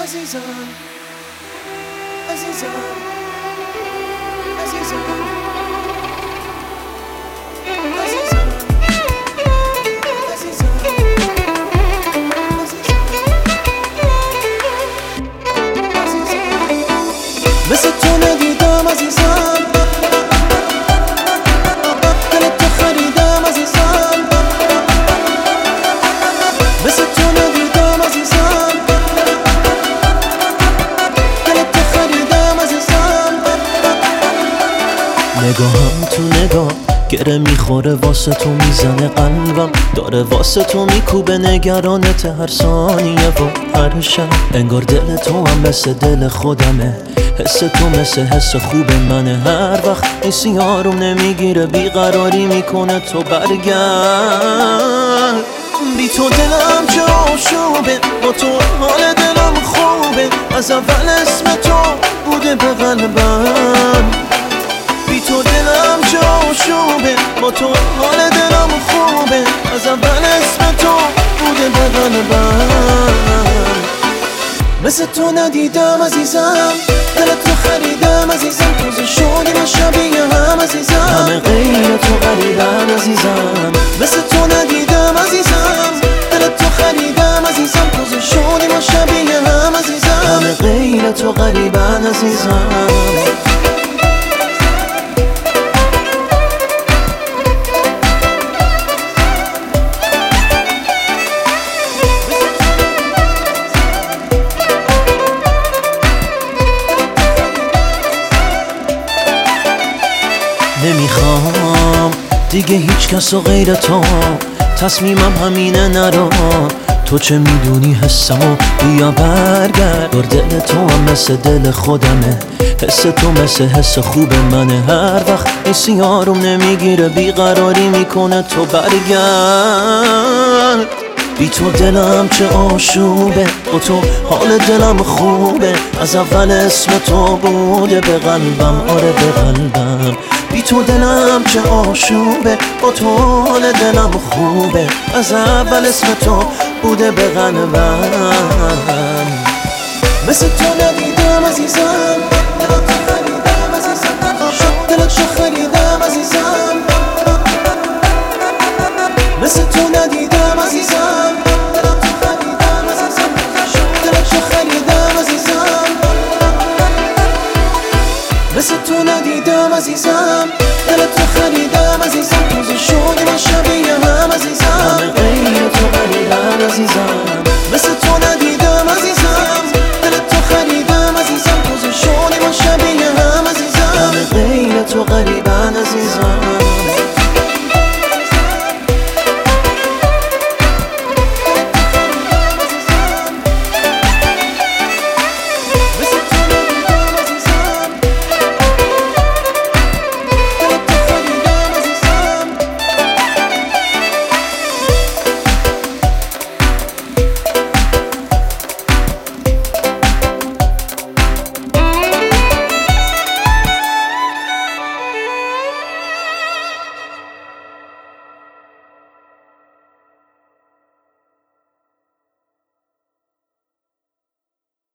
عزیزم عزیزم عزیزم مثل تو ندیدم عزیزم، دلت تو خریدم عزیزم، مثل تو ندیدم عزیزم، دلت تو خریدم عزیزم. نگاهم تو نگاه گره میخوره، واسه تو میزنه قلبم، داره واسه تو میکوبه نگرانت هر ثانیه و هر شب. انگار دل تو هم مثل دل خودمه، حس تو مثل حس خوب منه. هر وقت این سیاروم نمیگیره بیقراری میکنه تو برگرد. بی تو دلم چه آشوبه، با تو حال دلم خوبه، از اول اسم تو بوده به قلبم. بی تو دلم چه آشوبه، با تو حال دلم خوبه، از اول اسم تو بوده به قلبم. مثل تو ندیدم عزیزم، دلت تو خریدم عزیزم، توزه شدیم شبیه هم عزیزم، همه غیر تو غریبم عزیزم. مثل تو ندیدم عزیزم، دلت تو خریدم عزیزم، توزه شدیم شبیه هم عزیزم، همه غیر تو غریبم عزیزم. نمیخوام دیگه هیچ کس و غیر تو، تصمیمم همینه نرو. تو چه میدونی حسمو، بیا برگرد. دل تو هم مثل دل خودمه، حس تو مثل حس خوب منه. هر وقت این سیاروم نمیگیره بیقراری میکنه تو برگرد. بی تو دلم چه آشوبه، با تو حال دلم خوبه، از اول اسم تو بوده به قلبم، آره به قلبم. بی تو دلم چه آشوبه، با تو حال دلم خوبه، از اول اسم تو بوده به قلبم. مثل تو ندیدم عزیزم، دلت تو خریدم عزیزم، دلت تو خریدم عزیزم. مثل تو ندیدم عزیزم، دلت تو خریدم عزیزم، دلت تو خریدم عزیزم. مثل تو ندیدم عزیزم، دلت تو خریدم.